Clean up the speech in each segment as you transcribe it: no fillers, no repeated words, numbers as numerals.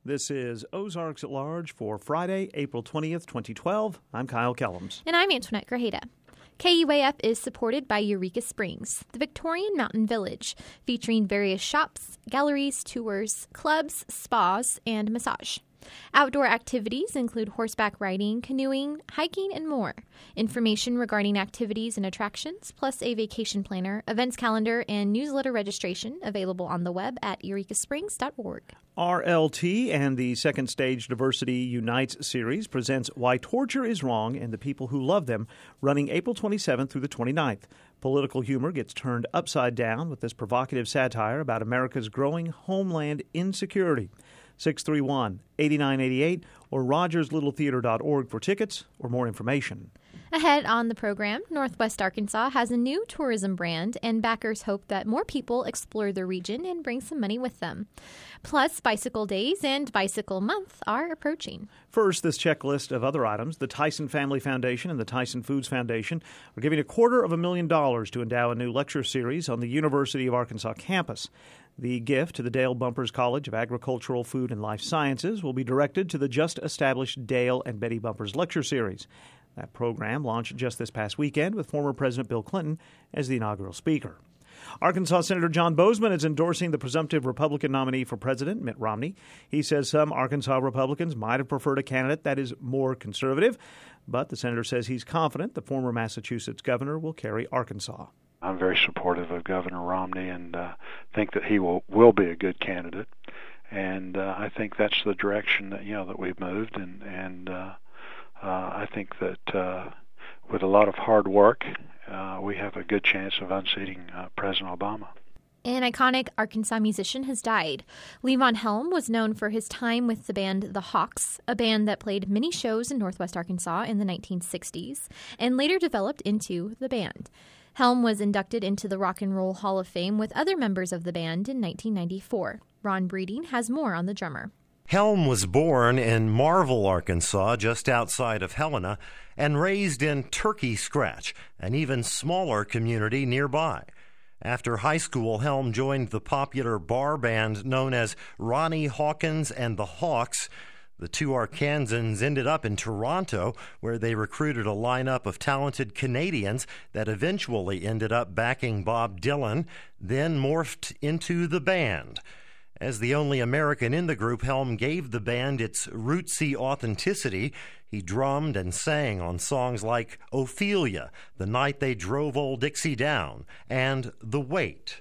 This is Ozarks at Large for Friday, April 20th, 2012. I'm Kyle Kellums. And I'm Antoinette Grajeda. KUAF is supported by Eureka Springs, the Victorian mountain village, featuring various shops, galleries, tours, clubs, spas, and massage. Outdoor activities include horseback riding, canoeing, hiking, and more. Information regarding activities and attractions, plus a vacation planner, events calendar, and newsletter registration available on the web at eurekasprings.org. RLT and the Second Stage Diversity Unites series presents Why Torture is Wrong and the People Who Love Them, running April 27th through the 29th. Political humor gets turned upside down with this provocative satire about America's growing homeland insecurity. 631-8988 or rogerslittletheater.org for tickets or more information. Ahead on the program, Northwest Arkansas has a new tourism brand, and backers hope that more people explore the region and bring some money with them. Plus, Bicycle Days and Bicycle Month are approaching. First, this checklist of other items. The Tyson Family Foundation and the Tyson Foods Foundation are giving $250,000 to endow a new lecture series on the University of Arkansas campus. The gift to the Dale Bumpers College of Agricultural, Food, and Life Sciences will be directed to the just-established Dale and Betty Bumpers Lecture Series. That program launched just this past weekend with former President Bill Clinton as the inaugural speaker. Arkansas Senator John Boozman is endorsing the presumptive Republican nominee for president, Mitt Romney. He says some Arkansas Republicans might have preferred a candidate that is more conservative, but the senator says he's confident the former Massachusetts governor will carry Arkansas. I'm very supportive of Governor Romney and think that he will be a good candidate. And I think that's the direction that we've moved. And I think that with a lot of hard work, we have a good chance of unseating President Obama. An iconic Arkansas musician has died. Levon Helm was known for his time with the band The Hawks, a band that played many shows in Northwest Arkansas in the 1960s and later developed into the band. Helm was inducted into the Rock and Roll Hall of Fame with other members of the band in 1994. Ron Breeding has more on the drummer. Helm was born in Marvell, Arkansas, just outside of Helena, and raised in Turkey Scratch, an even smaller community nearby. After high school, Helm joined the popular bar band known as Ronnie Hawkins and the Hawks. The two Arkansans ended up in Toronto, where they recruited a lineup of talented Canadians that eventually ended up backing Bob Dylan, then morphed into the band. As the only American in the group, Helm gave the band its rootsy authenticity. He drummed and sang on songs like Ophelia, The Night They Drove Old Dixie Down, and The Weight.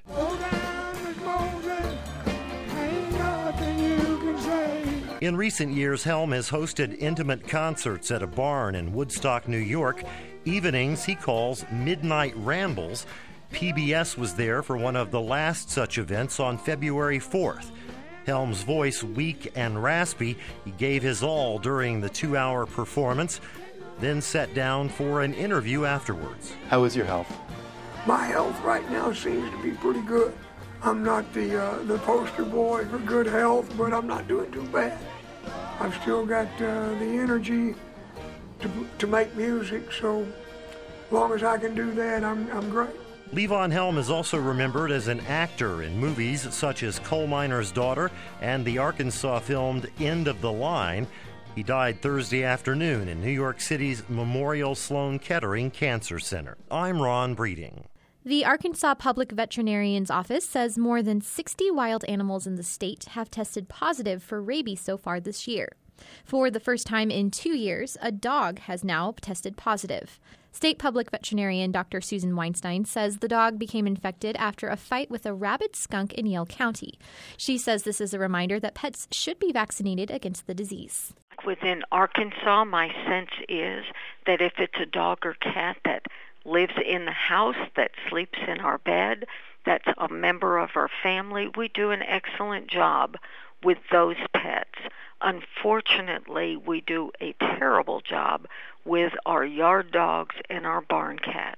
In recent years, Helm has hosted intimate concerts at a barn in Woodstock, New York, evenings he calls Midnight Rambles. PBS was there for one of the last such events on February 4th. Helm's voice weak and raspy, he gave his all during the 2-hour performance, then sat down for an interview afterwards. How is your health? My health right now seems to be pretty good. I'm not the poster boy for good health, but I'm not doing too bad. I've still got the energy to make music, so as long as I can do that, I'm great. Levon Helm is also remembered as an actor in movies such as Coal Miner's Daughter and the Arkansas-filmed End of the Line. He died Thursday afternoon in New York City's Memorial Sloan Kettering Cancer Center. I'm Ron Breeding. The Arkansas Public Veterinarian's Office says more than 60 wild animals in the state have tested positive for rabies so far this year. For the first time in 2 years, a dog has now tested positive. State Public Veterinarian Dr. Susan Weinstein says the dog became infected after a fight with a rabid skunk in Yale County. She says this is a reminder that pets should be vaccinated against the disease. Within Arkansas, my sense is that if it's a dog or cat that lives in the house, that sleeps in our bed, that's a member of our family, we do an excellent job with those pets. Unfortunately, we do a terrible job with our yard dogs and our barn cats.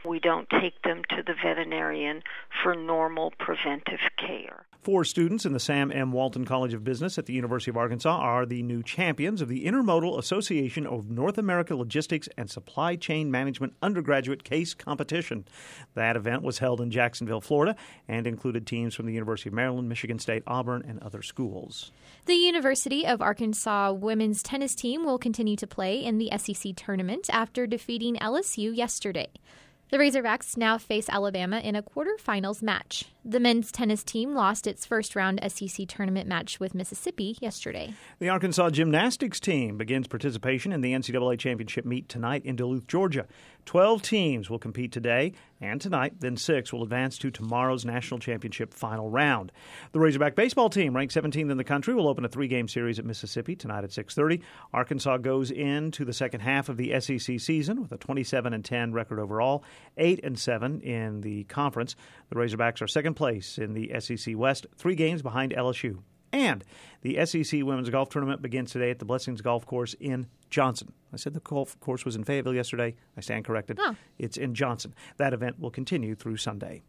we don't take them to the veterinarian for normal preventive care. 4 students in the Sam M. Walton College of Business at the University of Arkansas are the new champions of the Intermodal Association of North America Logistics and Supply Chain Management Undergraduate Case Competition. That event was held in Jacksonville, Florida, and included teams from the University of Maryland, Michigan State, Auburn, and other schools. The University of Arkansas women's tennis team will continue to play in the SEC tournament after defeating LSU yesterday. The Razorbacks now face Alabama in a quarterfinals match. The men's tennis team lost its first-round SEC tournament match with Mississippi yesterday. The Arkansas gymnastics team begins participation in the NCAA championship meet tonight in Duluth, Georgia. 12 teams will compete today and tonight, then 6 will advance to tomorrow's national championship final round. The Razorback baseball team, ranked 17th in the country, will open a 3-game series at Mississippi tonight at 6:30. Arkansas goes into the second half of the SEC season with a 27-10 record overall, 8-7 in the conference. The Razorbacks are second place in the SEC West, 3 games behind LSU. And the SEC Women's Golf Tournament begins today at the Blessings Golf Course in Johnson. I said the golf course was in Fayetteville yesterday. I stand corrected. Oh. It's in Johnson. That event will continue through Sunday.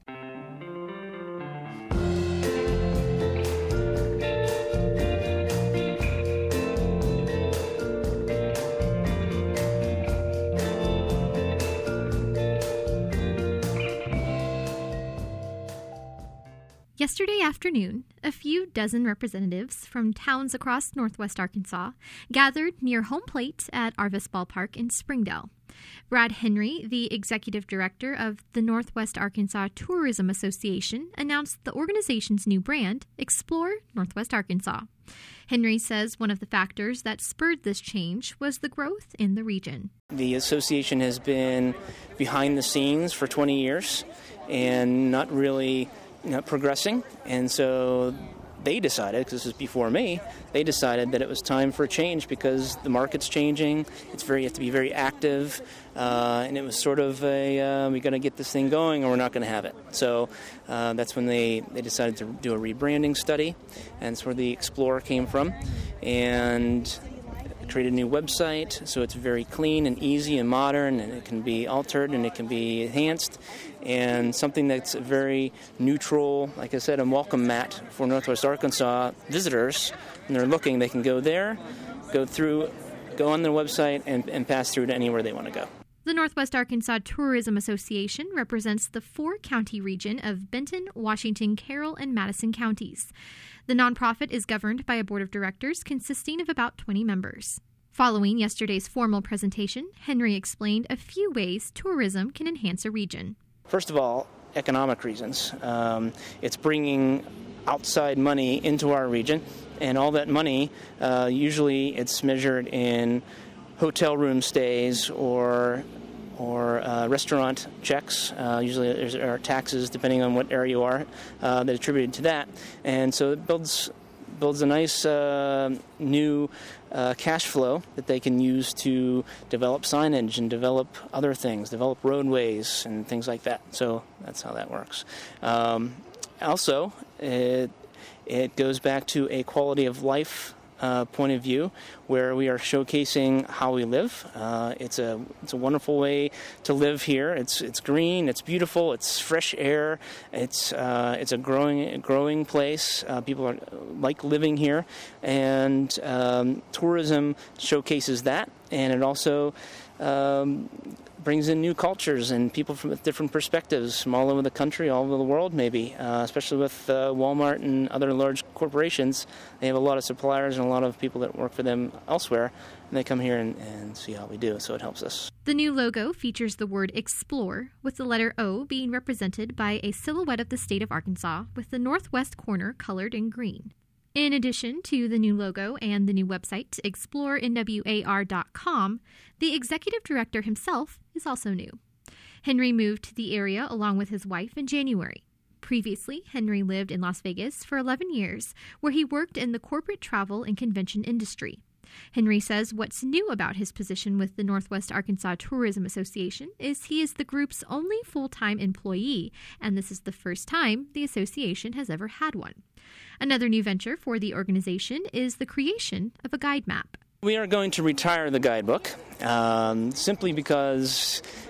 Yesterday afternoon, a few dozen representatives from towns across northwest Arkansas gathered near home plate at Arvis Ballpark in Springdale. Brad Henry, the executive director of the Northwest Arkansas Tourism Association, announced the organization's new brand, Explore Northwest Arkansas. Henry says one of the factors that spurred this change was the growth in the region. The association has been behind the scenes for 20 years and not really progressing, and so they decided, because this is before me, they decided that it was time for a change because the market's changing. You have to be very active, and it was sort of we got to get this thing going or we're not going to have it. So that's when they decided to do a rebranding study, and that's where the Explorer came from, and created a new website, so it's very clean and easy and modern, and it can be altered and it can be enhanced, and something that's very neutral, like I said, a welcome mat for Northwest Arkansas visitors. When they're looking, they can go there, go on their website, and pass through to anywhere they want to go. The Northwest Arkansas Tourism Association represents the 4-county region of Benton, Washington, Carroll, and Madison counties. The nonprofit is governed by a board of directors consisting of about 20 members. Following yesterday's formal presentation, Henry explained a few ways tourism can enhance a region. First of all, economic reasons. It's bringing outside money into our region, and all that money, usually it's measured in hotel room stays or restaurant checks. Usually there are taxes, depending on what area you are, that are attributed to that. And so it builds a nice new cash flow that they can use to develop signage and develop other things, develop roadways and things like that. So that's how that works. Also, it goes back to a quality of life point of view, where we are showcasing how we live. It's a wonderful way to live here. It's green, it's beautiful, it's fresh air. It's a growing place. People like living here, and tourism showcases that, and it also brings in new cultures and people from different perspectives from all over the country, all over the world maybe, especially with Walmart and other large corporations. They have a lot of suppliers and a lot of people that work for them elsewhere, and they come here and see how we do, so it helps us. The new logo features the word Explore, with the letter O being represented by a silhouette of the state of Arkansas, with the northwest corner colored in green. In addition to the new logo and the new website, explorenwar.com, the executive director himself is also new. Henry moved to the area along with his wife in January. Previously, Henry lived in Las Vegas for 11 years, where he worked in the corporate travel and convention industry. Henry says what's new about his position with the Northwest Arkansas Tourism Association is he is the group's only full-time employee, and this is the first time the association has ever had one. Another new venture for the organization is the creation of a guide map. We are going to retire the guidebook simply because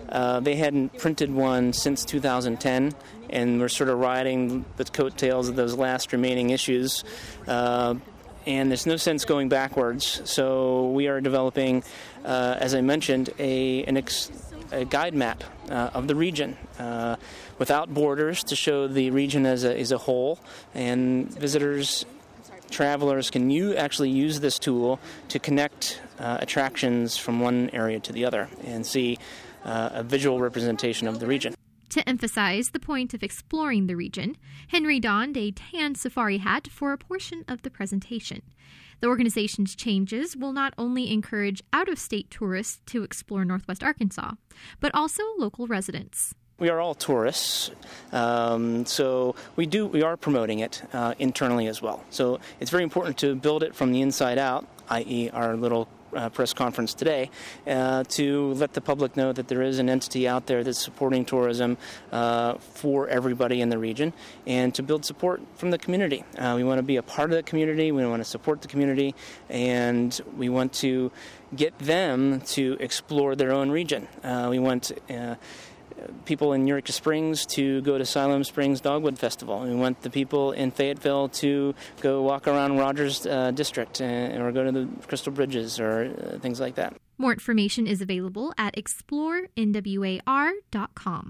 They hadn't printed one since 2010, and we're sort of riding the coattails of those last remaining issues. And there's no sense going backwards. So we are developing, as I mentioned, a guide map of the region without borders to show the region as a whole. And visitors, travelers can actually use this tool to connect attractions from one area to the other and see a visual representation of the region. To emphasize the point of exploring the region, Henry donned a tan safari hat for a portion of the presentation. The organization's changes will not only encourage out-of-state tourists to explore Northwest Arkansas, but also local residents. We are all tourists, so we are promoting it internally as well. So it's very important to build it from the inside out, i.e. our little press conference today, to let the public know that there is an entity out there that's supporting tourism for everybody in the region, and to build support from the community. We want to be a part of the community, we want to support the community, and we want to get them to explore their own region. We want people in Eureka Springs to go to Siloam Springs Dogwood Festival. We want the people in Fayetteville to go walk around Rogers District or go to the Crystal Bridges or things like that. More information is available at explorenwar.com.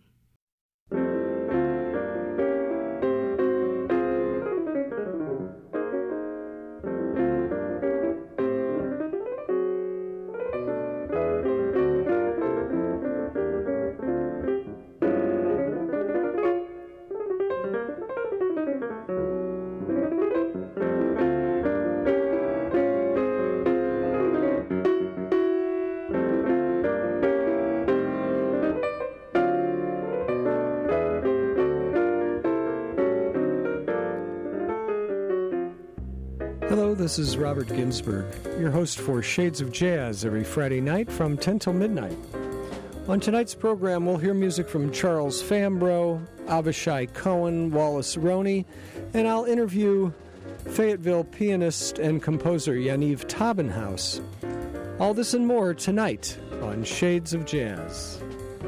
Hello, this is Robert Ginsburg, your host for Shades of Jazz every Friday night from 10 till midnight. On tonight's program, we'll hear music from Charles Fambro, Abishai Cohen, Wallace Roney, and I'll interview Fayetteville pianist and composer Yaniv Tabenhaus. All this and more tonight on Shades of Jazz.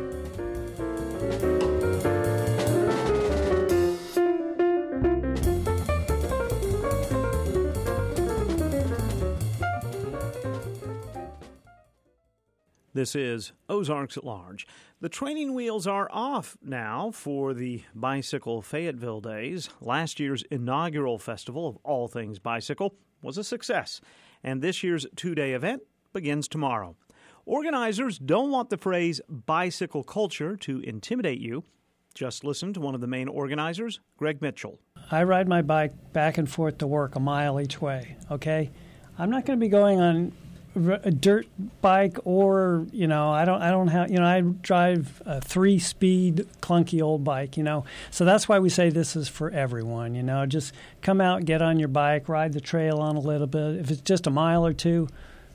This is Ozarks at Large. The training wheels are off now for the Bicycle Fayetteville Days. Last year's inaugural festival of all things bicycle was a success, and this year's two-day event begins tomorrow. Organizers don't want the phrase bicycle culture to intimidate you. Just listen to one of the main organizers, Greg Mitchell. I ride my bike back and forth to work a mile each way, okay? I'm not going to be going on a dirt bike or, I don't have, I drive a 3-speed clunky old bike, So that's why we say this is for everyone, Just come out, get on your bike, ride the trail on a little bit. If it's just a mile or two,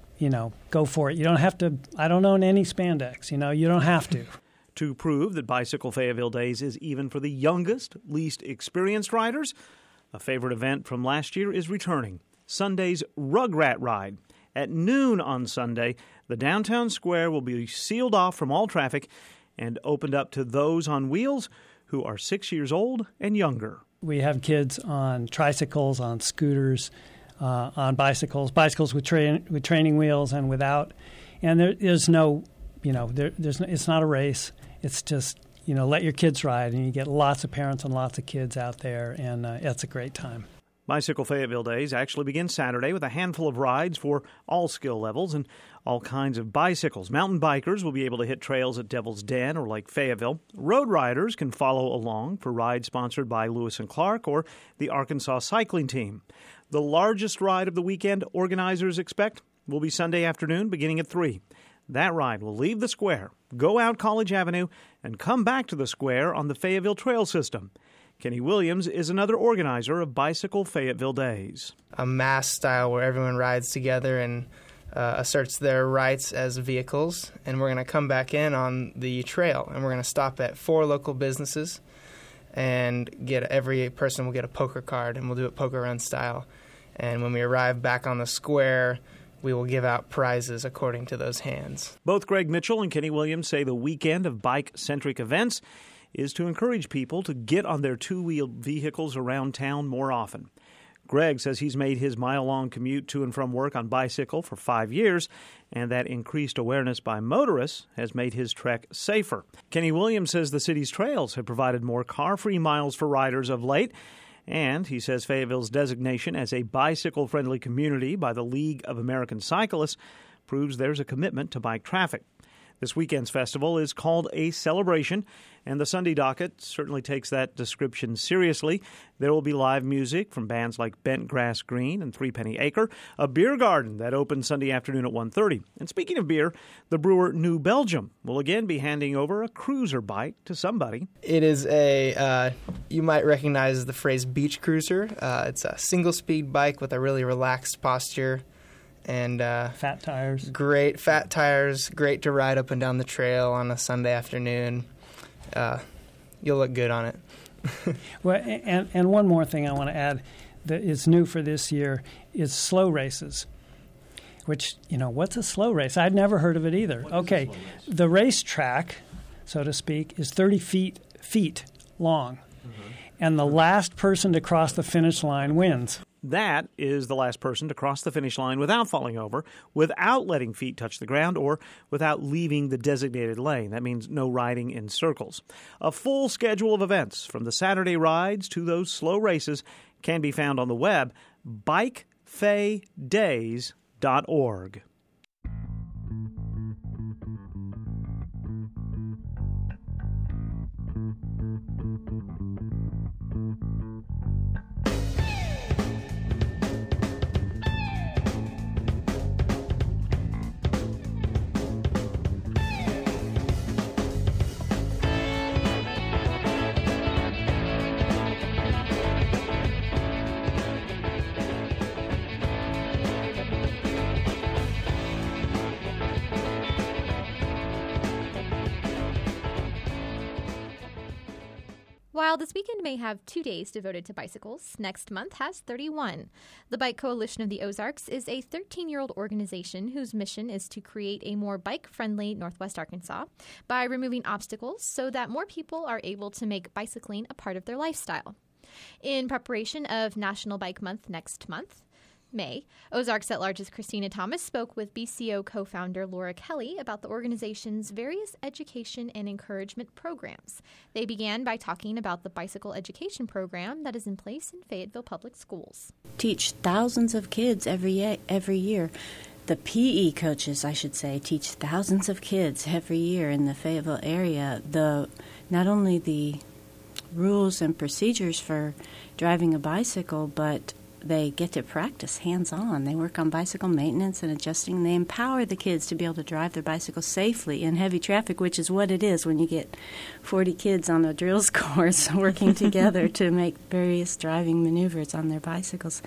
go for it. You don't have to, I don't own any spandex, you don't have to. To prove that Bicycle Fayetteville Days is even for the youngest, least experienced riders, a favorite event from last year is returning, Sunday's Rugrat Ride. At noon on Sunday, the downtown square will be sealed off from all traffic and opened up to those on wheels who are 6 years old and younger. We have kids on tricycles, on scooters, on bicycles with training wheels and without. And there's no, it's not a race. It's just, let your kids ride, and you get lots of parents and lots of kids out there, and it's a great time. Bicycle Fayetteville Days actually begin Saturday with a handful of rides for all skill levels and all kinds of bicycles. Mountain bikers will be able to hit trails at Devil's Den or Lake Fayetteville. Road riders can follow along for rides sponsored by Lewis & Clark or the Arkansas Cycling Team. The largest ride of the weekend, organizers expect, will be Sunday afternoon beginning at 3. That ride will leave the square, go out College Avenue, and come back to the square on the Fayetteville Trail System. Kenny Williams is another organizer of Bicycle Fayetteville Days. A mass style where everyone rides together and asserts their rights as vehicles. And we're going to come back in on the trail, and we're going to stop at 4 local businesses and every person will get a poker card, and we'll do it poker run style. And when we arrive back on the square, we will give out prizes according to those hands. Both Greg Mitchell and Kenny Williams say the weekend of bike-centric events is to encourage people to get on their two-wheeled vehicles around town more often. Greg says he's made his mile-long commute to and from work on bicycle for 5 years, and that increased awareness by motorists has made his trek safer. Kenny Williams says the city's trails have provided more car-free miles for riders of late, and he says Fayetteville's designation as a bicycle-friendly community by the League of American Cyclists proves there's a commitment to bike traffic. This weekend's festival is called a celebration, and the Sunday docket certainly takes that description seriously. There will be live music from bands like Bent Grass Green and Threepenny Acre, a beer garden that opens Sunday afternoon at 1:30. And speaking of beer, the brewer New Belgium will again be handing over a cruiser bike to somebody. It is you might recognize the phrase beach cruiser. It's a single-speed bike with a really relaxed posture. And fat tires. Great fat tires, great to ride up and down the trail on a Sunday afternoon. You'll look good on it. Well, and one more thing I want to add that is new for this year is slow races. Which, what's a slow race? I'd never heard of it either. Okay, the racetrack, so to speak, is 30 feet long. Mm-hmm. And the last person to cross the finish line wins. That is the last person to cross the finish line without falling over, without letting feet touch the ground, or without leaving the designated lane. That means no riding in circles. A full schedule of events, from the Saturday rides to those slow races, can be found on the web, bikefaydays.org. While this weekend may have 2 days devoted to bicycles, next month has 31. The Bike Coalition of the Ozarks is a 13-year-old organization whose mission is to create a more bike-friendly Northwest Arkansas by removing obstacles so that more people are able to make bicycling a part of their lifestyle. In preparation of National Bike Month next month, May, Ozarks at-Large's Christina Thomas spoke with BCO co-founder Laura Kelly about the organization's various education and encouragement programs. They began by talking about the bicycle education program that is in place in Fayetteville Public Schools. Teach thousands of kids every year. The PE coaches, I should say, teach thousands of kids every year in the Fayetteville area. Not only the rules and procedures for driving a bicycle, but they get to practice hands-on. They work on bicycle maintenance and adjusting. They empower the kids to be able to drive their bicycles safely in heavy traffic, which is what it is when you get 40 kids on a drills course working together to make various driving maneuvers on their bicycles.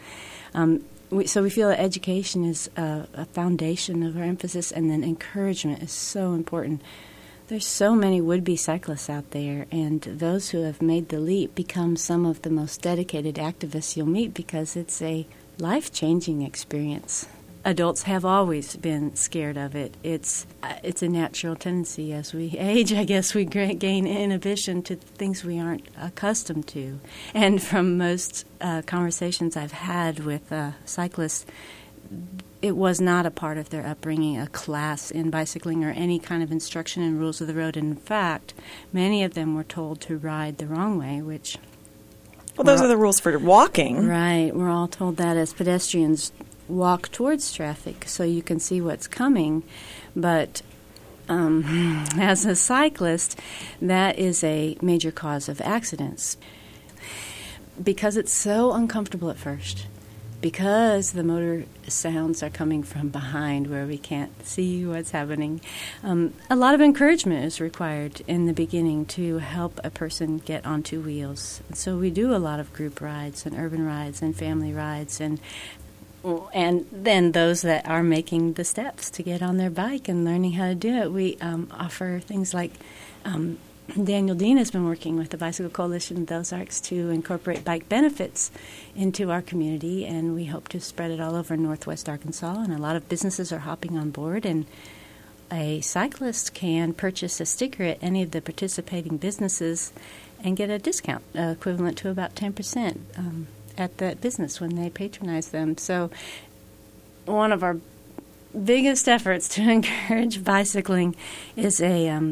So we feel that education is a foundation of our emphasis, and then encouragement is so important. There's so many would-be cyclists out there, and those who have made the leap become some of the most dedicated activists you'll meet because it's a life-changing experience. Adults have always been scared of it. It's a natural tendency as we age. I guess we gain inhibition to things we aren't accustomed to. And from most conversations I've had with cyclists, it was not a part of their upbringing, a class in bicycling or any kind of instruction in rules of the road. In fact, many of them were told to ride the wrong way, which... Well, those are the rules for walking. Right. We're all told that as pedestrians walk towards traffic so you can see what's coming. But as a cyclist, that is a major cause of accidents because it's so uncomfortable at first. Because the motor sounds are coming from behind where we can't see what's happening, a lot of encouragement is required in the beginning to help a person get on two wheels. So we do a lot of group rides and urban rides and family rides, and then those that are making the steps to get on their bike and learning how to do it, we offer things like Daniel Dean has been working with the Bicycle Coalition of the Ozarks to incorporate bike benefits into our community, and we hope to spread it all over northwest Arkansas. And a lot of businesses are hopping on board, and a cyclist can purchase a sticker at any of the participating businesses and get a discount equivalent to about 10% at that business when they patronize them. So one of our biggest efforts to encourage bicycling is a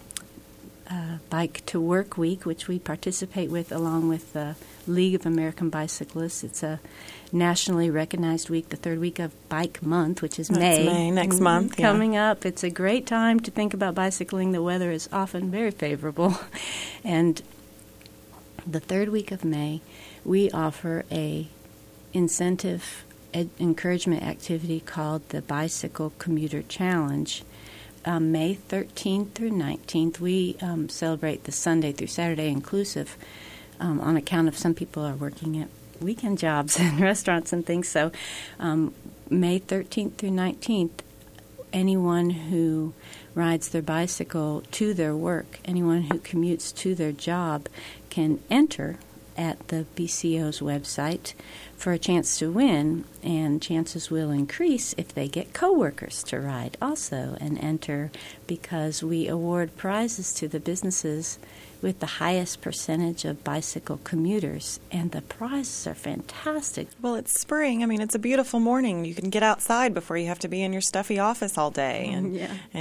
Bike to Work Week, which we participate with along with the League of American Bicyclists. It's a nationally recognized week, the third week of Bike Month, which is May. Next month. Coming up. It's a great time to think about bicycling. The weather is often very favorable. And the third week of May, we offer a incentive encouragement activity called the Bicycle Commuter Challenge. May 13th through 19th, we celebrate the Sunday through Saturday inclusive on account of some people are working at weekend jobs and restaurants and things. So May 13th through 19th, anyone who rides their bicycle to their work, anyone who commutes to their job can enter at the BCO's website for a chance to win, and chances will increase if they get coworkers to ride also and enter, because we award prizes to the businesses with the highest percentage of bicycle commuters, and the prizes are fantastic. Well, it's spring. I mean, it's a beautiful morning. You can get outside before you have to be in your stuffy office all day, and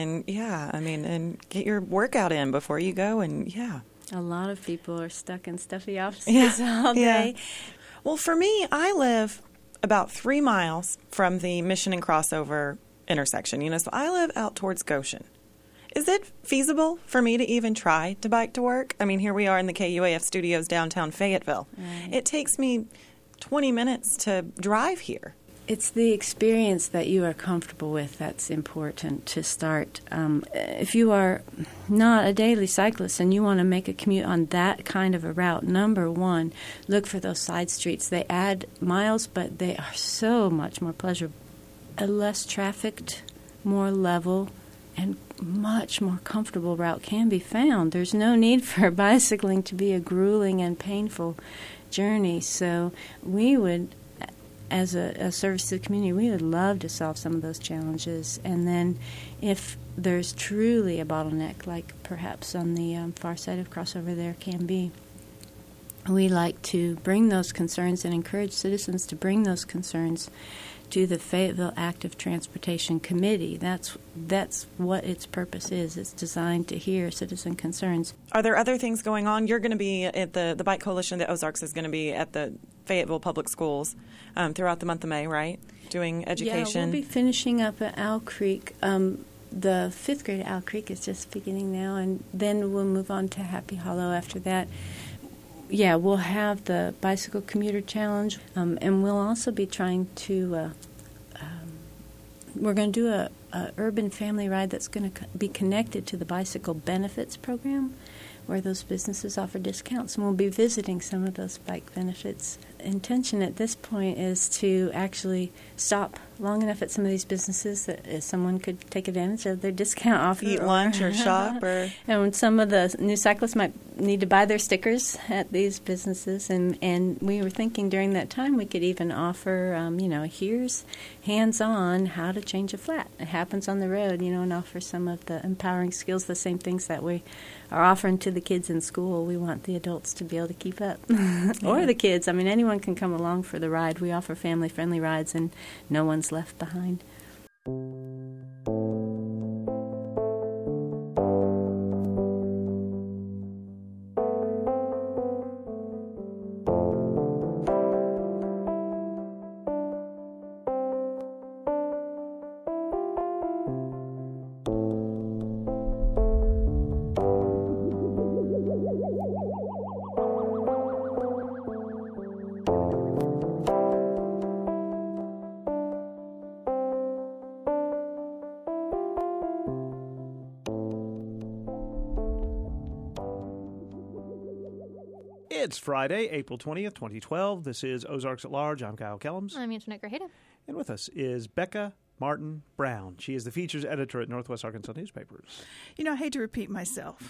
and get your workout in before you go, and A lot of people are stuck in stuffy offices all day. Yeah. Well, for me, I live about 3 miles from the Mission and Crossover intersection, so I live out towards Goshen. Is it feasible for me to even try to bike to work? I mean, here we are in the KUAF studios downtown Fayetteville. Right. It takes me 20 minutes to drive here. It's the experience that you are comfortable with that's important to start. If you are not a daily cyclist and you want to make a commute on that kind of a route, number one, look for those side streets. They add miles, but they are so much more pleasurable. A less trafficked, more level, and much more comfortable route can be found. There's no need for bicycling to be a grueling and painful journey. So we would, as a service to the community, we would love to solve some of those challenges. And then if there's truly a bottleneck, like perhaps on the far side of Crossover there can be, we like to bring those concerns and encourage citizens to bring those concerns to the Fayetteville Active Transportation Committee. That's what its purpose is. It's designed to hear citizen concerns. Are there other things going on? You're going to be at the Bike Coalition of the Ozarks is going to be at the Fayetteville Public Schools throughout the month of May, right? Doing education. Yeah, we'll be finishing up at Owl Creek. The 5th grade at Owl Creek is just beginning now, and then we'll move on to Happy Hollow after that. Yeah, we'll have the Bicycle Commuter Challenge, and we'll also be trying to we're going to do a urban family ride that's going to be connected to the Bicycle Benefits Program, where those businesses offer discounts, and we'll be visiting some of those bike benefits. Intention at this point is to actually stop long enough at some of these businesses that someone could take advantage of their discount offer. Eat lunch or shop. And when some of the new cyclists might need to buy their stickers at these businesses, and we were thinking during that time we could even offer, here's hands-on how to change a flat. It happens on the road, and offer some of the empowering skills, the same things that we are offering to the kids in school. We want the adults to be able to keep up. Or the kids. I mean, anyone can come along for the ride. We offer family-friendly rides, and no one's left behind. It's Friday, April 20th, 2012. This is Ozarks at Large. I'm Kyle Kellums. I'm Antoinette Grajeda. And with us is Becca Martin Brown. She is the features editor at Northwest Arkansas Newspapers. I hate to repeat myself,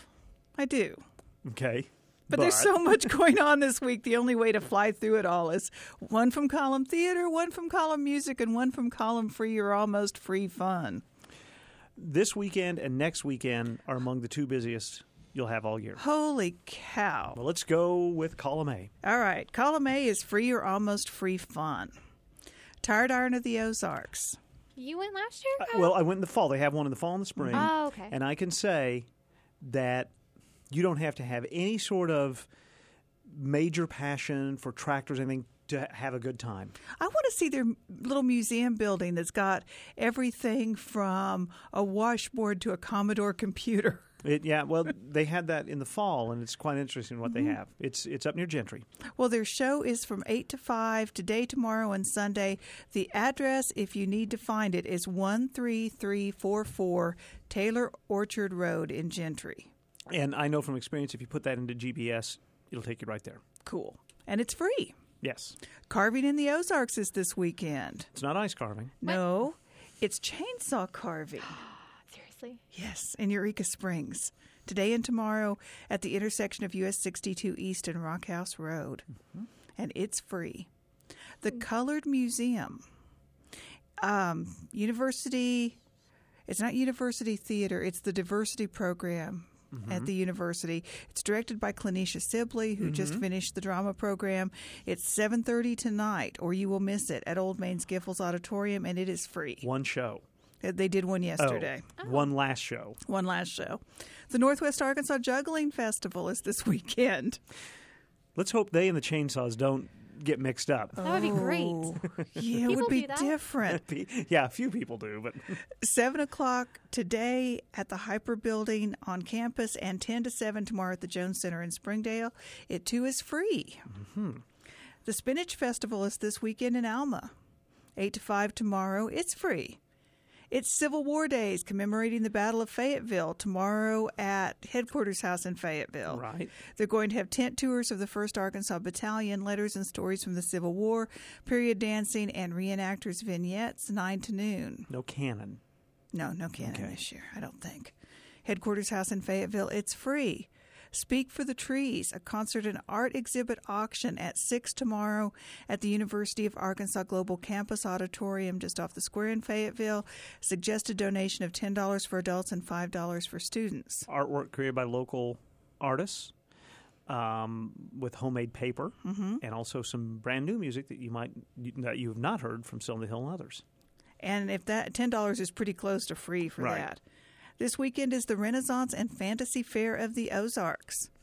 I do. Okay. But there's so much going on this week. The only way to fly through it all is one from Column Theater, one from Column Music, and one from Column Free or Almost Free Fun. This weekend and next weekend are among the two busiest you'll have all year. Holy cow. Well, let's go with Column A. All right. Column A is Free or Almost Free Fun. Tired Iron of the Ozarks. You went last year, Kyle? Well, I went in the fall. They have one in the fall and the spring. Oh, okay. And I can say that you don't have to have any sort of major passion for tractors or anything to have a good time. I want to see their little museum building that's got everything from a washboard to a Commodore computer. Well, they had that in the fall, and it's quite interesting what they have. It's up near Gentry. Well, their show is from 8 to 5, today, tomorrow, and Sunday. The address, if you need to find it, is 13344 Taylor Orchard Road in Gentry. And I know from experience, if you put that into GPS, it'll take you right there. Cool. And it's free. Yes. Carving in the Ozarks is this weekend. It's not ice carving. No, it's chainsaw carving. Seriously? Yes, in Eureka Springs. Today and tomorrow at the intersection of US 62 East and Rockhouse Road. Mm-hmm. And it's free. The Colored Museum. University, it's not University Theater, it's the Diversity Program. Mm-hmm. At the university. It's directed by Clinisha Sibley, who just finished the drama program. It's 7:30 tonight, or you will miss it, at Old Maine's Giffords Auditorium, and it is free. One show. They did one yesterday. One last show. One last show. The Northwest Arkansas Juggling Festival is this weekend. Let's hope they and the chainsaws don't get mixed up. That would be great. Yeah, it would be different. Yeah, a few people do, but 7 o'clock today at the Hyper Building on campus, and 10 to 7 tomorrow at the Jones Center in Springdale. It too is free. Mm-hmm. The Spinach Festival is this weekend in Alma. 8 to 5 tomorrow. It's free. It's Civil War Days, commemorating the Battle of Fayetteville, tomorrow at Headquarters House in Fayetteville. Right. They're going to have tent tours of the 1st Arkansas Battalion, letters and stories from the Civil War, period dancing, and reenactors' vignettes, 9 to noon. No cannon. No cannon this year, I don't think. Headquarters House in Fayetteville, it's free. Speak for the Trees, a concert and art exhibit auction at 6 tomorrow at the University of Arkansas Global Campus Auditorium just off the square in Fayetteville. Suggested donation of $10 for adults and $5 for students. Artwork created by local artists with homemade paper, and also some brand new music that you have not heard from Still on the Hill and others. And if that $10 is pretty close to free for that. This weekend is the Renaissance and Fantasy Fair of the Ozarks.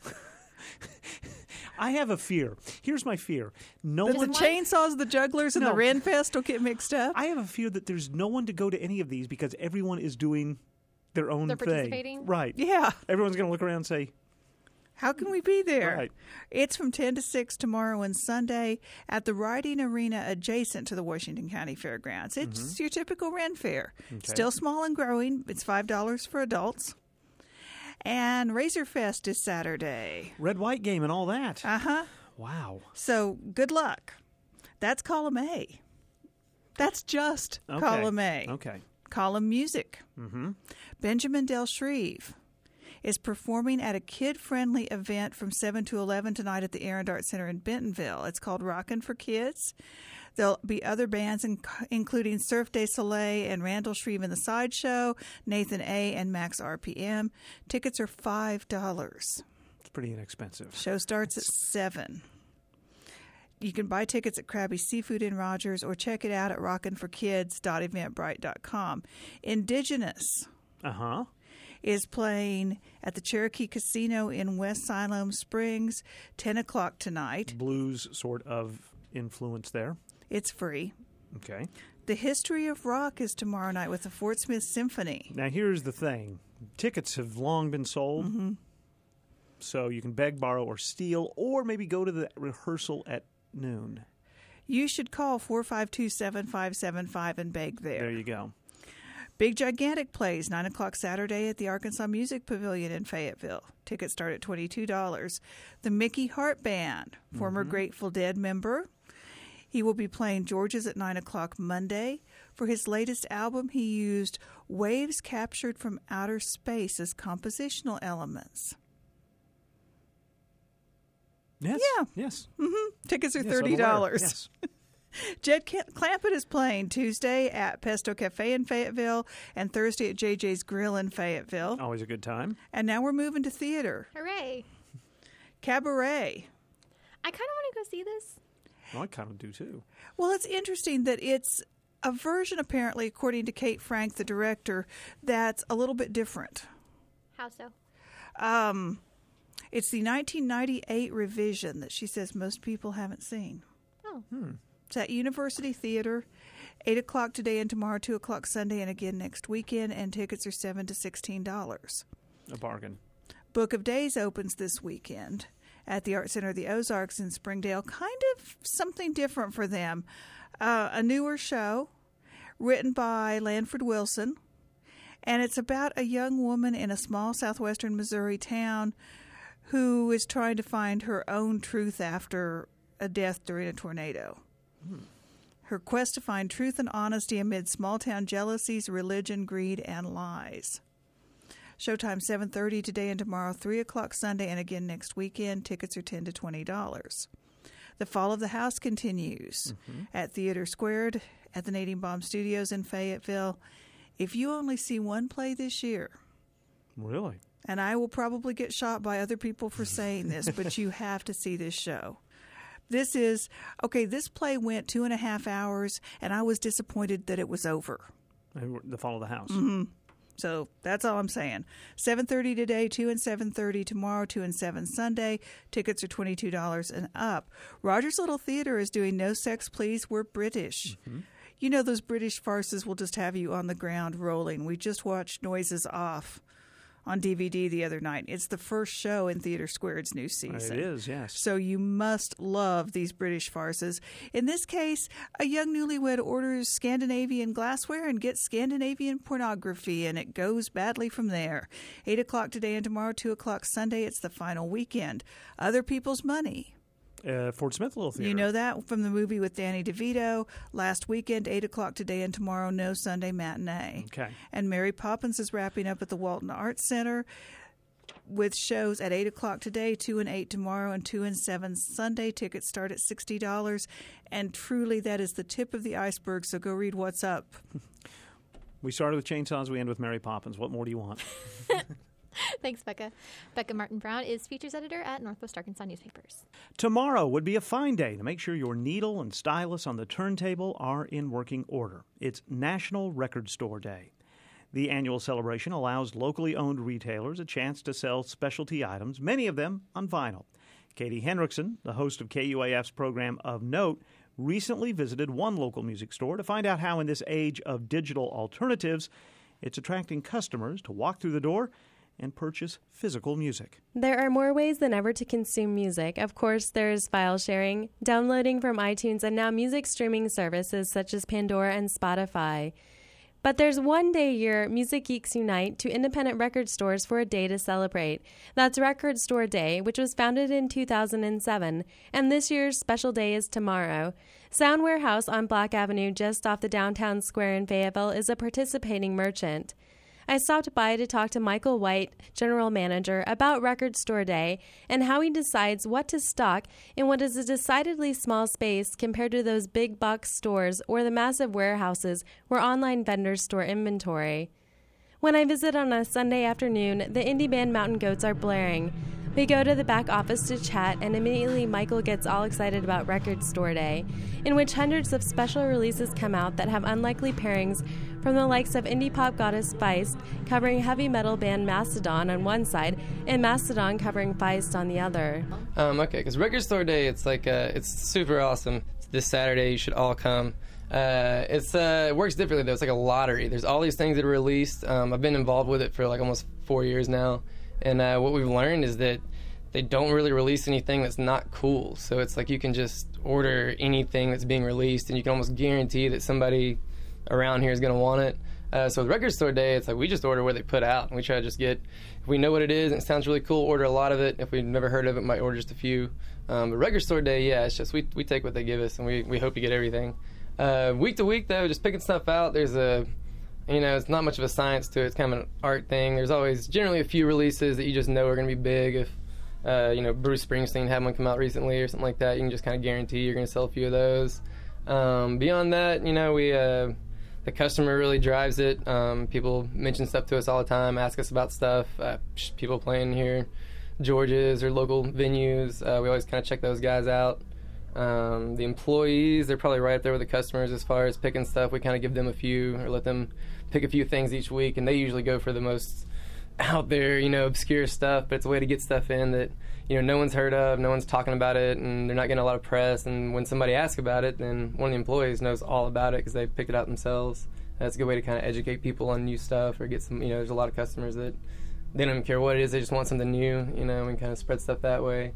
I have a fear. Here's my fear. The chainsaws, the jugglers, and the Ren Fest will get mixed up. I have a fear that there's no one to go to any of these because everyone is doing their own thing. They're participating? Right. Yeah. Everyone's going to look around and say, how can we be there? Right. It's from 10 to 6 tomorrow and Sunday at the Riding Arena adjacent to the Washington County Fairgrounds. It's your typical Ren Fair. Okay. Still small and growing. It's $5 for adults. And Razor Fest is Saturday. Red-white game and all that. Uh-huh. Wow. So good luck. That's Column A. That's just Column A. Okay. Column Music. Benjamin Del Shreve is performing at a kid-friendly event from 7 to 11 tonight at the Arendart Center in Bentonville. It's called Rockin' for Kids. There'll be other bands, including Surf de Soleil and Randall Shreve in the Sideshow, Nathan A. and Max RPM. Tickets are $5. It's pretty inexpensive. Show starts at 7. You can buy tickets at Krabby Seafood in Rogers or check it out at rockinforkids.eventbrite.com. Indigenous. Is playing at the Cherokee Casino in West Siloam Springs, 10 o'clock tonight. Blues sort of influence there. It's free. Okay. The History of Rock is tomorrow night with the Fort Smith Symphony. Now, here's the thing. Tickets have long been sold, so you can beg, borrow, or steal, or maybe go to the rehearsal at noon. You should call 452-7575 and beg there. There you go. Big Gigantic plays 9 o'clock Saturday at the Arkansas Music Pavilion in Fayetteville. Tickets start at $22. The Mickey Hart Band, former Grateful Dead member. He will be playing George's at 9 o'clock Monday. For his latest album, he used waves captured from outer space as compositional elements. Yes. Yeah. Yes. Mm-hmm. Tickets are Yes, I'm $30. aware. Yes. Jed Clampett is playing Tuesday at Pesto Cafe in Fayetteville and Thursday at JJ's Grill in Fayetteville. Always a good time. And now we're moving to theater. Hooray. Cabaret. I kind of want to go see this. Well, I kind of do, too. Well, it's interesting that it's a version, apparently, according to Kate Frank, the director, that's a little bit different. How so? It's the 1998 revision that she says most people haven't seen. Oh. It's at University Theater, 8 o'clock today and tomorrow, 2 o'clock Sunday, and again next weekend, and tickets are $7 to $16. A bargain. Book of Days opens this weekend at the Art Center of the Ozarks in Springdale. Kind of something different for them. A newer show written by Lanford Wilson, and it's about a young woman in a small southwestern Missouri town who is trying to find her own truth after a death during a tornado. Her quest to find truth and honesty amid small-town jealousies, religion, greed, and lies. Showtime 7:30 today and tomorrow, 3 o'clock Sunday, and again next weekend. Tickets are $10 to $20. The Fall of the House continues at Theater Squared at the Nadine Baum Studios in Fayetteville. If you only see one play this year, Really? and I will probably get shot by other people for saying this, but you have to see this show. This play went 2.5 hours, and I was disappointed that it was over. The Fall of the House. Mm-hmm. So that's all I'm saying. 7:30 today, 2 and 7:30 tomorrow, 2 and 7 Sunday. Tickets are $22 and up. Rogers Little Theater is doing No Sex, Please, We're British. You know those British farces will just have you on the ground rolling. We just watched Noises Off on DVD the other night. It's the first show in Theater Squared's new season. It is, yes. So you must love these British farces. In this case, a young newlywed orders Scandinavian glassware and gets Scandinavian pornography, and it goes badly from there. 8 o'clock today and tomorrow, 2 o'clock Sunday. It's the final weekend. Other People's Money. Fort Smith Little Theater. You know that from the movie with Danny DeVito. Last weekend, 8 o'clock today and tomorrow, no Sunday matinee. Okay. And Mary Poppins is wrapping up at the Walton Arts Center with shows at 8 o'clock today, 2 and 8 tomorrow, and 2 and 7 Sunday. Tickets start at $60. And truly, that is the tip of the iceberg, so go read what's up. We started with Chainsaws, we end with Mary Poppins. What more do you want? Thanks, Becca. Becca Martin-Brown is features editor at Northwest Arkansas Newspapers. Tomorrow would be a fine day to make sure your needle and stylus on the turntable are in working order. It's National Record Store Day. The annual celebration allows locally owned retailers a chance to sell specialty items, many of them on vinyl. Katie Hendrickson, the host of KUAF's program Of Note, recently visited one local music store to find out how in this age of digital alternatives, it's attracting customers to walk through the door and purchase physical music. There are more ways than ever to consume music. Of course, there's file sharing, downloading from iTunes, and now music streaming services such as Pandora and Spotify. But there's one day a year music geeks unite to independent record stores for a day to celebrate. That's Record Store Day, which was founded in 2007, and this year's special day is tomorrow. Sound Warehouse on Black Avenue, just off the downtown square in Fayetteville, is a participating merchant. I stopped by to talk to Michael White, general manager, about Record Store Day and how he decides what to stock in what is a decidedly small space compared to those big box stores or the massive warehouses where online vendors store inventory. When I visit on a Sunday afternoon, the indie band Mountain Goats are blaring. We go to the back office to chat, and immediately Michael gets all excited about Record Store Day, in which hundreds of special releases come out that have unlikely pairings from the likes of indie pop goddess Feist covering heavy metal band Mastodon on one side and Mastodon covering Feist on the other. Okay, because Record Store Day, it's super awesome. It's this Saturday, you should all come. It works differently though. It's like a lottery. There's all these things that are released. I've been involved with it for like almost 4 years now, and what we've learned is that they don't really release anything that's not cool. So it's like you can just order anything that's being released, and you can almost guarantee that somebody around here is going to want it. So with Record Store Day, it's like we just order what they put out, and we try to just get, if we know what it is and it sounds really cool, order a lot of it. If we've never heard of it, might order just a few. But Record Store Day, yeah, it's just we take what they give us, and we hope to get everything. Week to week, though, just picking stuff out, there's it's not much of a science to it. It's kind of an art thing. There's always generally a few releases that you just know are going to be big. Bruce Springsteen had one come out recently or something like that. You can just kind of guarantee you're going to sell a few of those. Beyond that, the customer really drives it. People mention stuff to us all the time, ask us about stuff. People playing here, George's or local venues. We always kind of check those guys out. The employees, they're probably right up there with the customers as far as picking stuff. We kind of give them a few or let them pick a few things each week, and they usually go for the most out there, obscure stuff, but it's a way to get stuff in that, no one's heard of, no one's talking about it, and they're not getting a lot of press. And when somebody asks about it, then one of the employees knows all about it because they picked it out themselves. That's a good way to kind of educate people on new stuff or get some, there's a lot of customers that they don't even care what it is, they just want something new, and kind of spread stuff that way.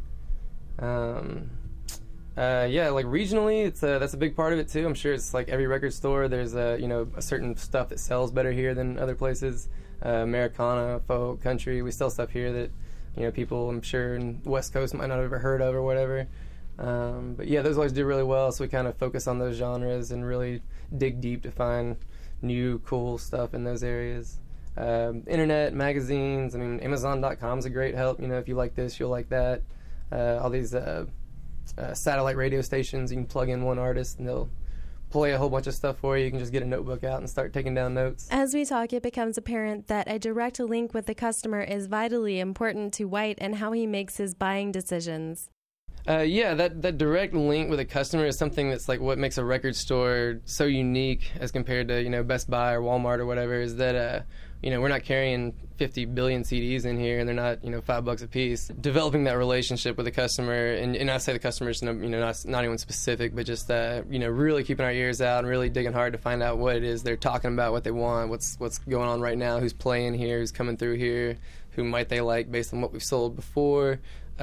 Like regionally, that's a big part of it too. I'm sure it's like every record store. There's a certain stuff that sells better here than other places. Americana, folk, country. We sell stuff here that people I'm sure in the West Coast might not have ever heard of or whatever. But yeah, those always do really well. So we kind of focus on those genres and really dig deep to find new cool stuff in those areas. Internet, magazines. I mean, Amazon.com is a great help. If you like this, you'll like that. All these satellite radio stations, you can plug in one artist and they'll play a whole bunch of stuff for you. You can just get a notebook out and start taking down notes. As we talk, it becomes apparent that a direct link with the customer is vitally important to White and how he makes his buying decisions. That direct link with a customer is something that's like what makes a record store so unique as compared to Best Buy or Walmart or whatever, is that we're not carrying 50 billion CDs in here and they're not $5 a piece. Developing that relationship with the customer, and I say the customer's not anyone specific, but just really keeping our ears out and really digging hard to find out what it is they're talking about, what they want, what's going on right now, who's playing here, who's coming through here, who might they like based on what we've sold before.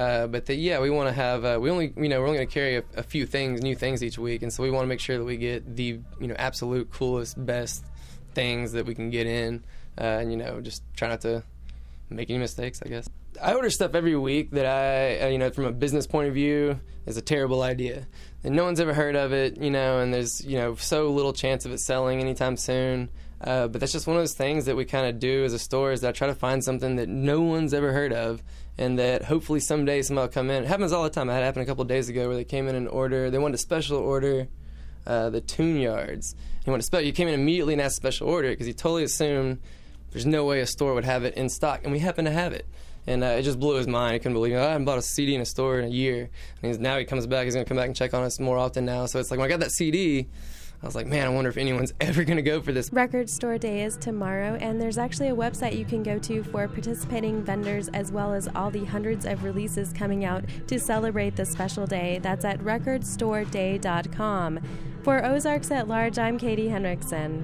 We want to have we're only going to carry a few new things each week, and so we want to make sure that we get the absolute coolest, best things that we can get in, and just try not to make any mistakes, I guess. I order stuff every week that I from a business point of view is a terrible idea, and no one's ever heard of it, and there's so little chance of it selling anytime soon. But that's just one of those things that we kind of do as a store, is that I try to find something that no one's ever heard of, and that hopefully someday somebody will come in. It happens all the time. I had it happen a couple of days ago where they came in and they wanted a special order the Tune Yards. He came in immediately and asked a special order because he totally assumed there's no way a store would have it in stock, and we happen to have it. And it just blew his mind. He couldn't believe it. I haven't bought a CD in a store in a year. And now he comes back. He's going to come back and check on us more often now. So it's like when I got that CD, I was like, man, I wonder if anyone's ever going to go for this. Record Store Day is tomorrow, and there's actually a website you can go to for participating vendors as well as all the hundreds of releases coming out to celebrate the special day. That's at recordstoreday.com. For Ozarks at Large, I'm Katie Henriksen.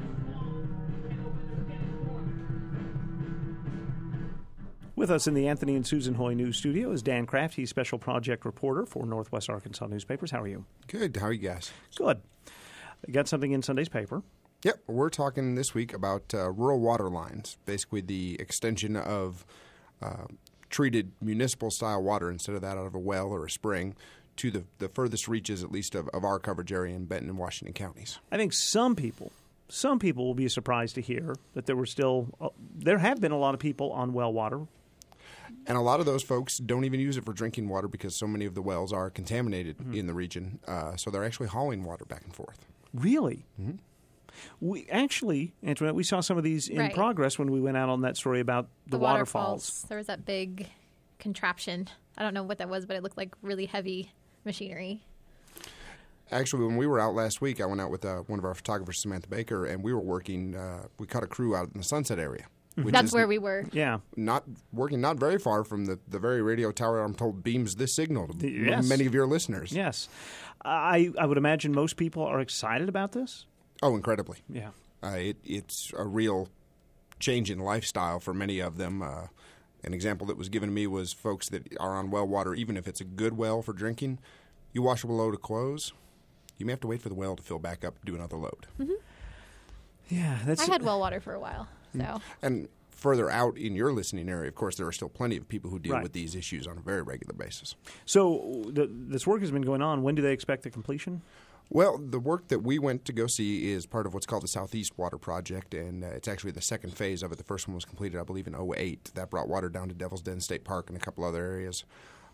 With us in the Anthony and Susan Hoy News Studio is Dan Kraft. He's special project reporter for Northwest Arkansas Newspapers. How are you? Good. How are you guys? Good. You got something in Sunday's paper? Yep. We're talking this week about rural water lines, basically the extension of treated municipal-style water instead of that out of a well or a spring to the furthest reaches, at least, of our coverage area in Benton and Washington counties. I think some people will be surprised to hear that there have been a lot of people on well water. And a lot of those folks don't even use it for drinking water because so many of the wells are contaminated in the region. So they're actually hauling water back and forth. Really? Mm-hmm. We actually, Antoinette, we saw some of these in progress when we went out on that story about the waterfalls. There was that big contraption. I don't know what that was, but it looked like really heavy machinery. Actually, when we were out last week, I went out with one of our photographers, Samantha Baker, and we were working, we caught a crew out in the Sunset area. That's where we were. Yeah. Not very far from the very radio tower I'm told beams this signal to yes. many of your listeners. Yes. I would imagine most people are excited about this. Oh, incredibly. Yeah. It's a real change in lifestyle for many of them. An example that was given to me was folks that are on well water, even if it's a good well for drinking, you wash a load of clothes, you may have to wait for the well to fill back up to do another load. Mm-hmm. Yeah, I had well water for a while. So. And further out in your listening area, of course, there are still plenty of people who deal with these issues on a very regular basis. So this work has been going on. When do they expect the completion? Well, the work that we went to go see is part of what's called the Southeast Water Project, and it's actually the second phase of it. The first one was completed, I believe, in 2008. That brought water down to Devil's Den State Park and a couple other areas.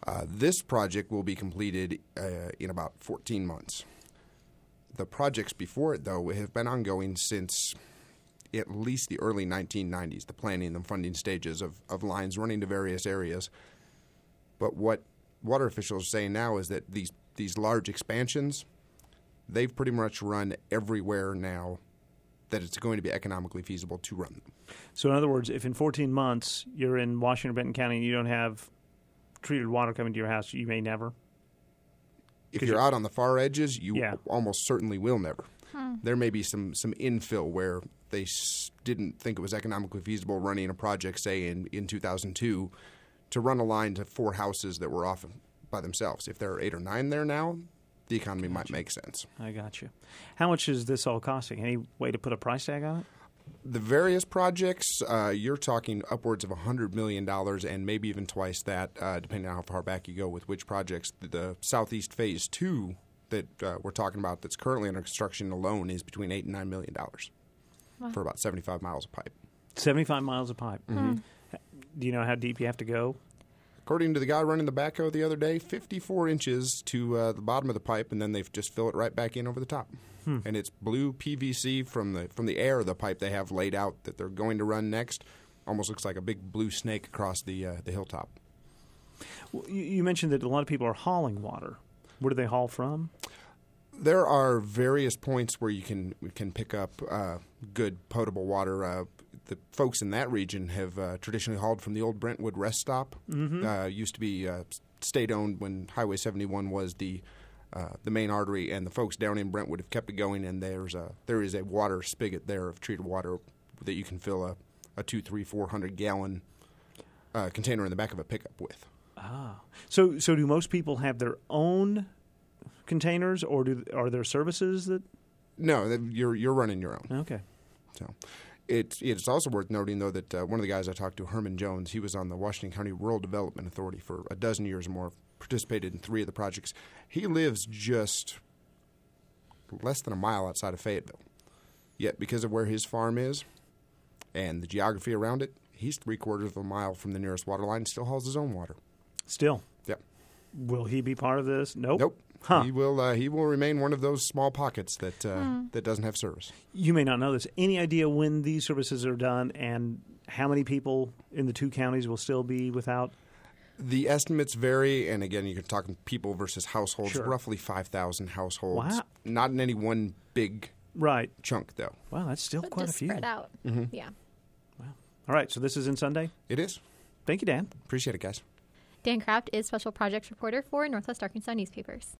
This project will be completed in about 14 months. The projects before it, though, have been ongoing since at least the early 1990s, the planning and funding stages of lines running to various areas. But what water officials are saying now is that these large expansions, they've pretty much run everywhere now that it's going to be economically feasible to run them. So in other words, if in 14 months you're in Washington or Benton County and you don't have treated water coming to your house, you may never? If you're out on the far edges, you almost certainly will never. There may be some infill where they didn't think it was economically feasible running a project, say, in 2002, to run a line to 4 houses that were off by themselves. If there are 8 or 9 there now, the economy might make sense. I got you. How much is this all costing? Any way to put a price tag on it? The various projects, you're talking upwards of $100 million and maybe even twice that, depending on how far back you go with which projects. The Southeast Phase 2 that we're talking about that's currently under construction alone is between $8 and $9 million for about 75 miles of pipe. 75 miles of pipe. Mm-hmm. Do you know how deep you have to go? According to the guy running the backhoe the other day, 54 inches to the bottom of the pipe, and then they just fill it right back in over the top. And it's blue PVC from the air of the pipe they have laid out that they're going to run next. Almost looks like a big blue snake across the hilltop. Well, you mentioned that a lot of people are hauling water. Where do they haul from? There are various points where you can pick up good potable water. The folks in that region have traditionally hauled from the old Brentwood rest stop. Mm-hmm. Used to be state-owned when Highway 71 was the main artery, and the folks down in Brentwood have kept it going, and there is a water spigot there of treated water that you can fill a 200, 300, 400 gallon container in the back of a pickup with. Ah, so do most people have their own containers, or are there services that? No, you're running your own. Okay. So it's also worth noting, though, that one of the guys I talked to, Herman Jones, he was on the Washington County Rural Development Authority for a dozen years or more, participated in 3 of the projects. He lives just less than a mile outside of Fayetteville. Yet, because of where his farm is and the geography around it, he's 3/4 of a mile from the nearest water line and still hauls his own water. Still? Yep. Will he be part of this? Nope. Nope. Huh. He will remain one of those small pockets that that doesn't have service. You may not know this. Any idea when these services are done and how many people in the 2 counties will still be without? The estimates vary, and again, you're talking people versus households. Sure. Roughly 5,000 households. Wow. Not in any one big chunk, though. Wow, that's still quite a few. Spread out. Mm-hmm. Yeah. Wow. All right, so this is in Sunday? It is. Thank you, Dan. Appreciate it, guys. Dan Kraft is Special Projects Reporter for Northwest Arkansas Newspapers.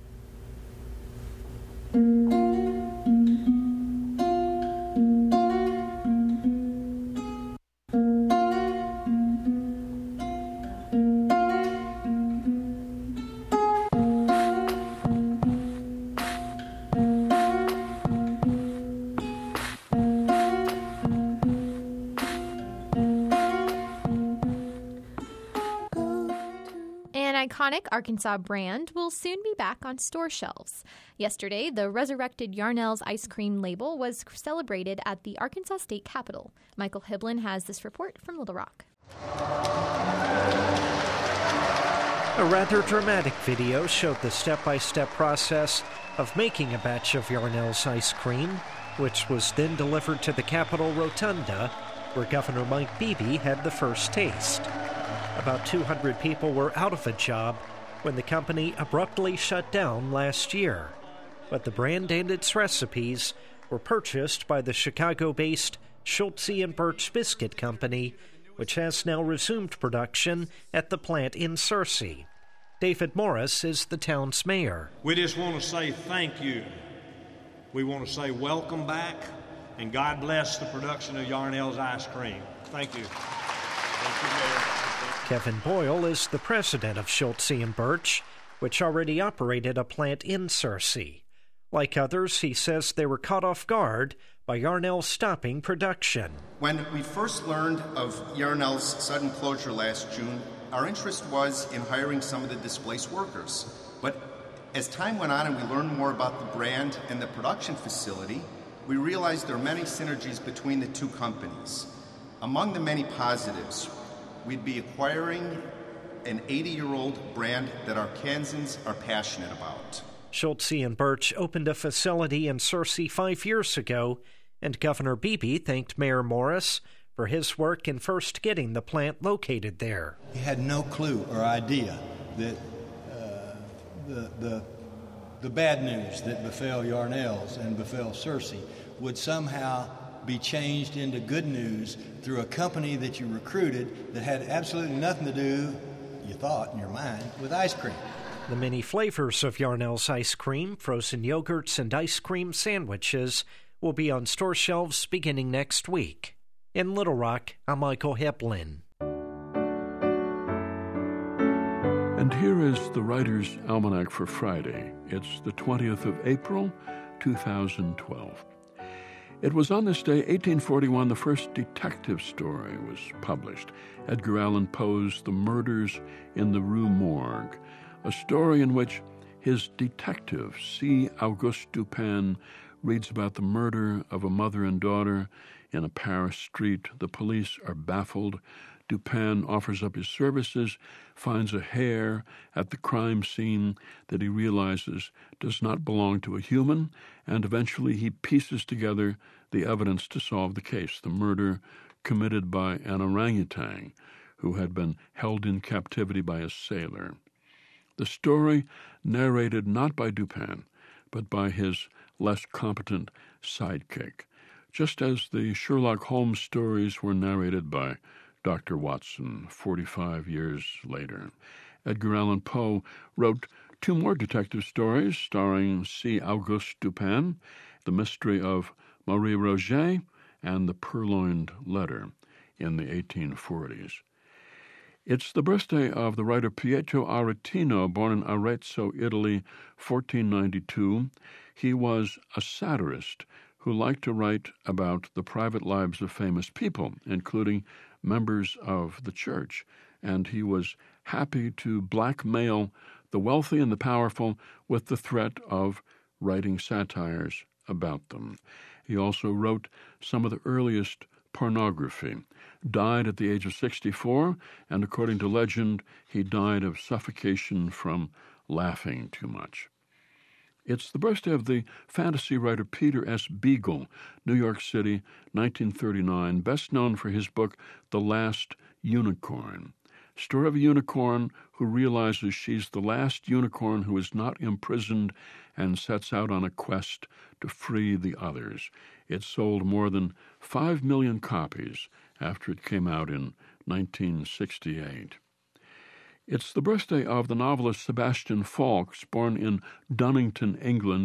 Iconic Arkansas brand will soon be back on store shelves. Yesterday, the resurrected Yarnell's ice cream label was celebrated at the Arkansas State Capitol. Michael Hiblin has this report from Little Rock. A rather dramatic video showed the step-by-step process of making a batch of Yarnell's ice cream, which was then delivered to the Capitol Rotunda, where Governor Mike Beebe had the first taste. About 200 people were out of a job when the company abruptly shut down last year. But the brand and its recipes were purchased by the Chicago-based Schultze & Birch Biscuit Company, which has now resumed production at the plant in Searcy. David Morris is the town's mayor. We just want to say thank you. We want to say welcome back, and God bless the production of Yarnell's ice cream. Thank you. Thank you, Mayor. Kevin Boyle is the president of Schultze & Birch, which already operated a plant in Searcy. Like others, he says they were caught off guard by Yarnell stopping production. When we first learned of Yarnell's sudden closure last June, our interest was in hiring some of the displaced workers. But as time went on and we learned more about the brand and the production facility, we realized there are many synergies between the 2 companies. Among the many positives, we'd be acquiring an 80-year-old brand that Arkansans are passionate about. Schultze and Birch opened a facility in Searcy 5 years ago, and Governor Beebe thanked Mayor Morris for his work in first getting the plant located there. He had no clue or idea that the bad news that befell Yarnell's and befell Searcy would somehow be changed into good news through a company that you recruited that had absolutely nothing to do, you thought in your mind, with ice cream. The many flavors of Yarnell's ice cream, frozen yogurts, and ice cream sandwiches will be on store shelves beginning next week. In Little Rock, I'm Michael Heplin. And here is the Writer's Almanac for Friday. It's the 20th of April, 2012. It was on this day, 1841, the first detective story was published. Edgar Allan Poe's The Murders in the Rue Morgue, a story in which his detective, C. Auguste Dupin, reads about the murder of a mother and daughter in a Paris street. The police are baffled. Dupin offers up his services, finds a hair at the crime scene that he realizes does not belong to a human, and eventually he pieces together the evidence to solve the case, the murder committed by an orangutan who had been held in captivity by a sailor. The story narrated not by Dupin, but by his less competent sidekick, just as the Sherlock Holmes stories were narrated by Dr. Watson 45 years later. Edgar Allan Poe wrote 2 more detective stories starring C. Auguste Dupin, The Mystery of Marie Roget and The Purloined Letter in the 1840s. It's the birthday of the writer Pietro Aretino, born in Arezzo, Italy, 1492. He was a satirist who liked to write about the private lives of famous people, including members of the church, and he was happy to blackmail the wealthy and the powerful with the threat of writing satires about them. He also wrote some of the earliest pornography, died at the age of 64, and according to legend, he died of suffocation from laughing too much. It's the birthday of the fantasy writer Peter S. Beagle, New York City, 1939, best known for his book The Last Unicorn. Story of a unicorn who realizes she's the last unicorn who is not imprisoned and sets out on a quest to free the others. It sold more than 5 million copies after it came out in 1968. It's the birthday of the novelist Sebastian Faulks, born in Dunnington, England,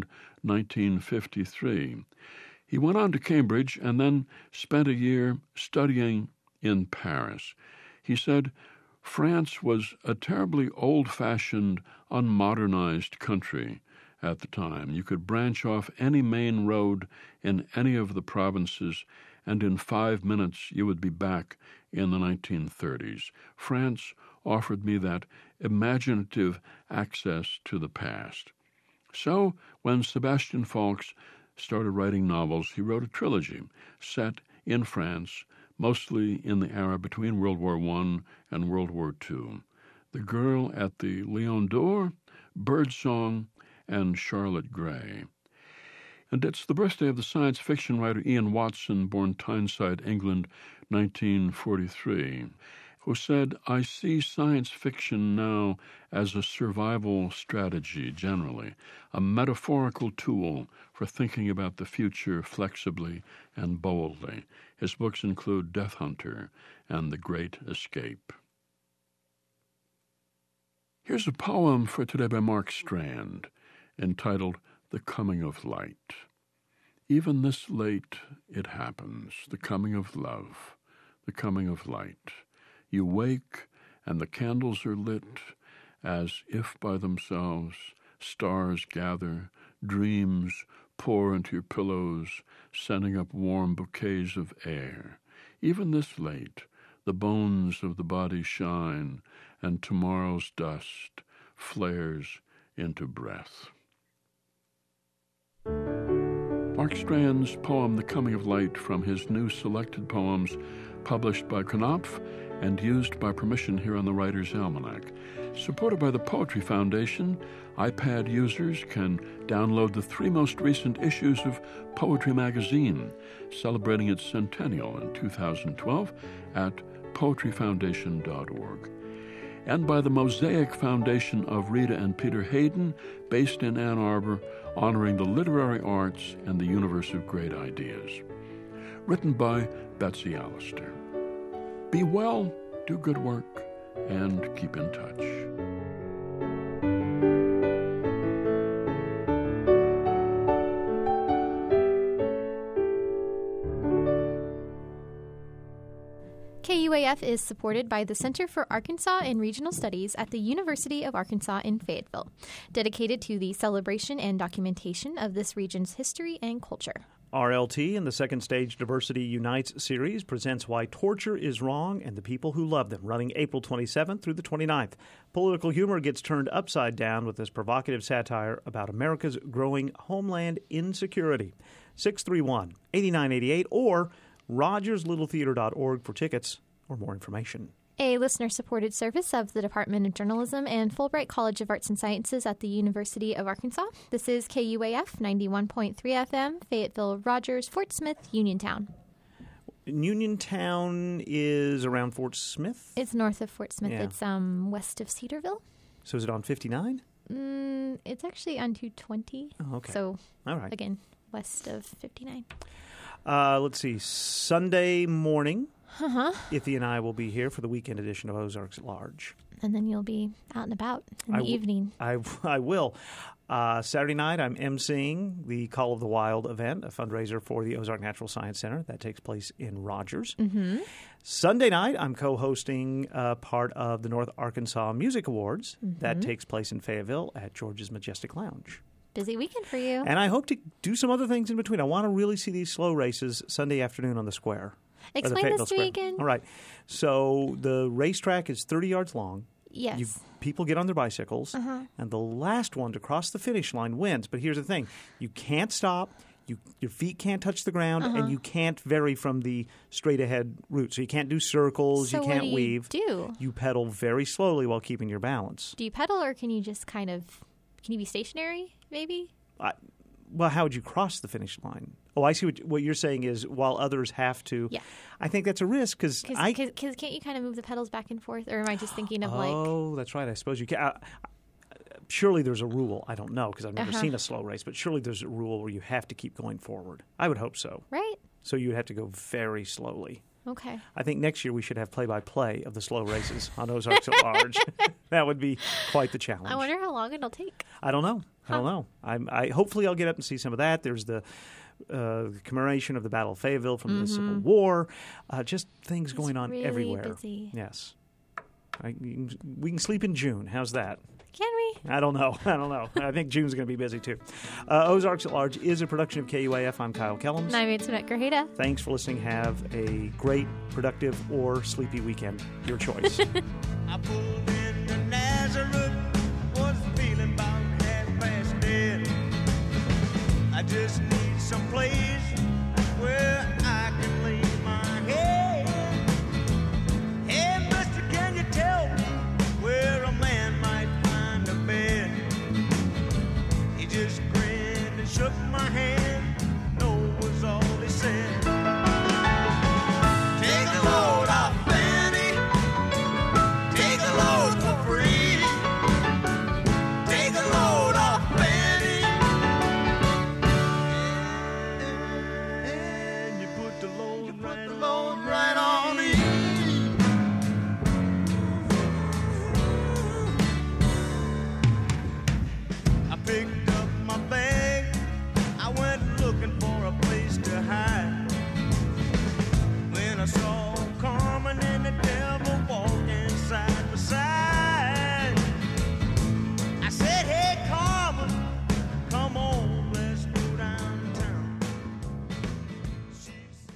1953. He went on to Cambridge and then spent a year studying in Paris. He said, France was a terribly old-fashioned, unmodernized country at the time. You could branch off any main road in any of the provinces, and in 5 minutes you would be back in the 1930s. France offered me that imaginative access to the past. So, when Sebastian Faulks started writing novels, he wrote a trilogy set in France, mostly in the era between World War I and World War II. The Girl at the Lion d'Or, Birdsong, and Charlotte Gray. And it's the birthday of the science fiction writer Ian Watson, born Tyneside, England, 1943, who said, "I see science fiction now as a survival strategy generally, a metaphorical tool for thinking about the future flexibly and boldly." His books include Death Hunter and The Great Escape. Here's a poem for today by Mark Strand, entitled The Coming of Light. Even this late it happens, the coming of love, the coming of light. You wake, and the candles are lit, as if by themselves. Stars gather, dreams pour into your pillows, sending up warm bouquets of air. Even this late, the bones of the body shine, and tomorrow's dust flares into breath. Mark Strand's poem, The Coming of Light, from his new selected poems published by Knopf, and used by permission here on the Writer's Almanac. Supported by the Poetry Foundation, iPad users can download the 3 most recent issues of Poetry Magazine, celebrating its centennial in 2012 at poetryfoundation.org. And by the Mosaic Foundation of Rita and Peter Hayden, based in Ann Arbor, honoring the literary arts and the universe of great ideas. Written by Betsy Allister. Be well, do good work, and keep in touch. KUAF is supported by the Center for Arkansas and Regional Studies at the University of Arkansas in Fayetteville, dedicated to the celebration and documentation of this region's history and culture. RLT and the Second Stage Diversity Unites series presents Why Torture is Wrong and the People Who Love Them, running April 27th through the 29th. Political humor gets turned upside down with this provocative satire about America's growing homeland insecurity. 631-8988 or RogersLittleTheater.org for tickets or more information. A listener-supported service of the Department of Journalism and Fulbright College of Arts and Sciences at the University of Arkansas. This is KUAF 91.3 FM, Fayetteville, Rogers, Fort Smith, Uniontown. Uniontown is around Fort Smith? It's north of Fort Smith. Yeah. It's west of Cedarville. So is it on 59? It's actually on 220. Oh, okay. So, all right. Again, west of 59. Let's see. Sunday morning, Uh-huh. Iffy and I will be here for the weekend edition of Ozarks at Large. And then you'll be out and about in the evening. I will. Saturday night, I'm emceeing the Call of the Wild event, a fundraiser for the Ozark Natural Science Center. That takes place in Rogers. Mm-hmm. Sunday night, I'm co-hosting part of the North Arkansas Music Awards. Mm-hmm. That takes place in Fayetteville at George's Majestic Lounge. Busy weekend for you. And I hope to do some other things in between. I want to really see these slow races Sunday afternoon on the square. Explain this to me again. All right. So the racetrack is 30 yards long. Yes. People get on their bicycles, Uh-huh. and the last one to cross the finish line wins. But here's the thing. You can't stop. Your feet can't touch the ground, Uh-huh. and you can't vary from the straight-ahead route. So you can't do circles. So you can't what do weave. do? You pedal very slowly while keeping your balance. Do you pedal, or can you just can you be stationary, maybe? Well, how would you cross the finish line? Oh, I see what you're saying is while others have to. Yeah. I think that's a risk because Can't you kind of move the pedals back and forth? Or am I just thinking of Oh, that's right. I suppose you can. Surely there's a rule. I don't know because I've never Uh-huh. seen a slow race, but surely there's a rule where you have to keep going forward. I would hope so. Right. So you'd have to go very slowly. Okay. I think next year we should have play-by-play of the slow races on Ozarks at Large. That would be quite the challenge. I wonder how long it'll take. I don't know. I don't know. I hopefully I'll get up and see some of that. There's the commemoration of the Battle of Fayetteville from the Civil War. Just things going on really everywhere. busy. Yes. We can sleep in June. How's that? Can we? I don't know. I think June's going to be busy, too. Ozarks at Large is a production of KUAF. I'm Kyle Kellums. And I'm Antoinette Grajeda. Thanks for listening. Have a great, productive, or sleepy weekend. Your choice. I pulled into Nazareth, was feeling about half-past dead. I just need some place where